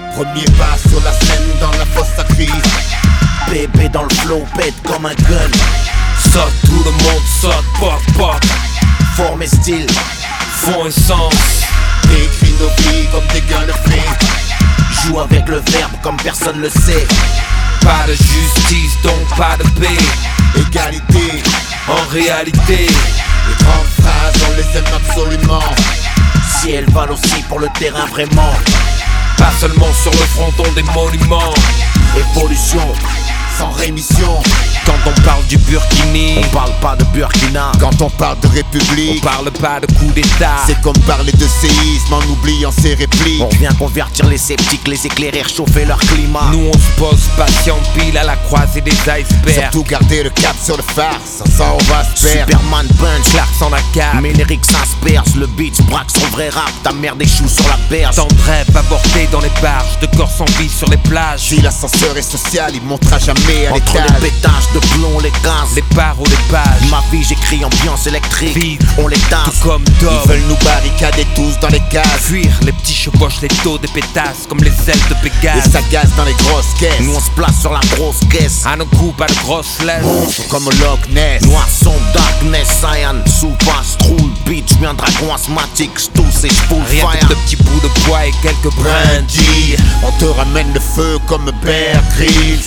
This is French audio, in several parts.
Premier pas sur la scène dans la fosse à crise. Bébé dans le flow, pète comme un gun. Saute, tout le monde saute, pop, pop. Forme et style, Fond et sens. Écris nos vies comme des guns de fric. joue avec le verbe comme personne le sait. Pas de justice, donc pas de paix. Égalité, En réalité, les grandes phrases on les aime absolument. Si elles valent aussi pour le terrain vraiment. pas seulement sur le fronton des monuments. Évolution, Sans rémission, Quand on parle du Burkini, on parle pas de Burkina. quand on parle de on république, parle pas de coup d'état. c'est comme parler de séisme en oubliant ses répliques. On vient convertir les sceptiques, les éclairer, réchauffer leur climat. Nous on se pose patient pile à la croisée des icebergs. Surtout garder le cap sur le phare, sans ça on va se perdre. Superman punch, Clark sans la cave. mais les lyrics s'aspergent. Le beat braque son vrai rap, ta merde échoue sur la berge. Tant de rêves avortés dans les barges, de corps sans vie sur les plages. Si l'ascenseur est social, il montera jamais à Entre l'étage. les pétages de plomb, les gaz. Les barreaux, les pages. Ma vie j'écris ambiance électrique. Vide, on les tout tasse. comme Ils Dove. veulent nous barricader tous dans les cases. Fuir, les petits chevauchent les taux des pétasses comme les ailes de Et Pégase. ça gaze dans les grosses caisses. Nous on se place sur la grosse caisse. À nos coups, pas de grosses laisses. Monstres comme au Loch Ness. Noir son darkness, cyan, soupasse, trouille, bitch, j'suis un dragon asthmatique, j'tousse et j'poule Rien fire. que de petits bouts de bois et quelques brindilles. On te ramène le feu comme Bear Grylls.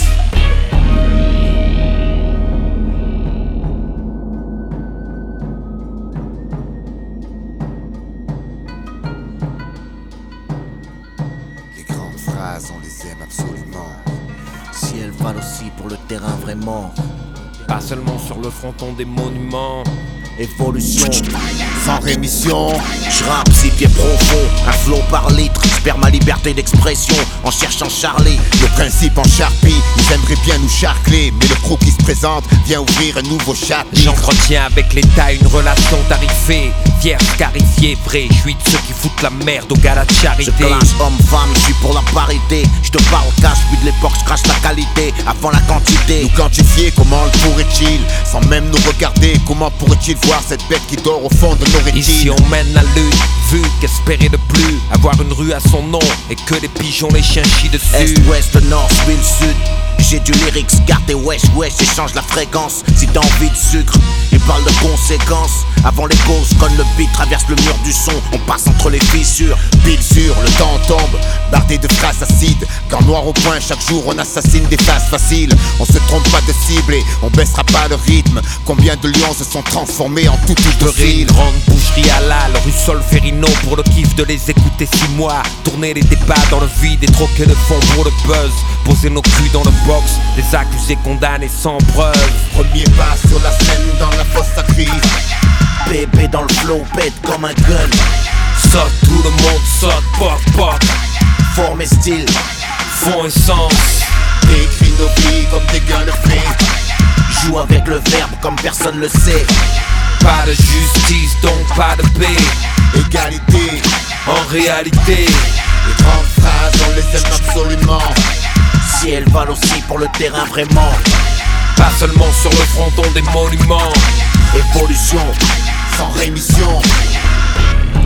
Les grandes phrases, on les aime absolument. Si elles valent aussi pour le terrain vraiment. Pas seulement sur le fronton des monuments. Évolution, Sans rémission, j'rappe 6 pieds profond, un flow par litre, j'perds ma liberté d'expression en cherchant Charlie. le principe en charpie. Ils aimeraient bien nous charcler, mais le crew qui se présente vient ouvrir un nouveau chapitre. J'entretiens avec l'État une relation tarifée. Fier, scarifié, vrai. Je suis de ceux qui foutent la merde au gars de Je charité. classe homme-femme, j'suis pour la parité. J'te parle cash, puis de l'époque j'crache la qualité avant la quantité. Nous quantifier, comment le pourrait-il? Sans même nous regarder, comment pourrait-il voir cette bête qui dort au fond de nos Ici rétines? on mène la lutte, vu qu'espérer de plus. Avoir une rue à son nom et que les pigeons les chiens chient dessus. Est, ouest, nord, ville, sud. J'ai du lyrics, garde et wesh, j'échange la fréquence. Si t'as envie de sucre, il parle de conséquences. Avant les causes, quand le beat traverse le mur du son, on passe entre les fissures. Pile sur, le temps tombe, bardé de phrases acides. Quand noir au point, chaque jour on assassine des phases faciles. On se trompe pas de cible et on baissera pas le rythme. Combien de lions se sont transformés en tout Une grande boucherie halal, rue Solferino pour le kiff de les écouter 6 mois. Tourner les débats dans le vide et troquer le fond pour le buzz. Poser nos culs dans le box, les accusés condamnés sans preuve. Premier pas sur la scène dans la fosse à crise. Bébé dans le flow, pète comme un gun. Saute, tout le monde saute, pop, pop. Forme et style, Fond et sens. Écris nos vies comme des guns de fric. joue avec le verbe comme personne le sait. Pas de justice, donc pas de paix. Égalité, En réalité, les grandes phrases on les aime absolument. Si elles valent aussi pour le terrain vraiment. pas seulement sur le fronton des monuments. Évolution, Sans rémission,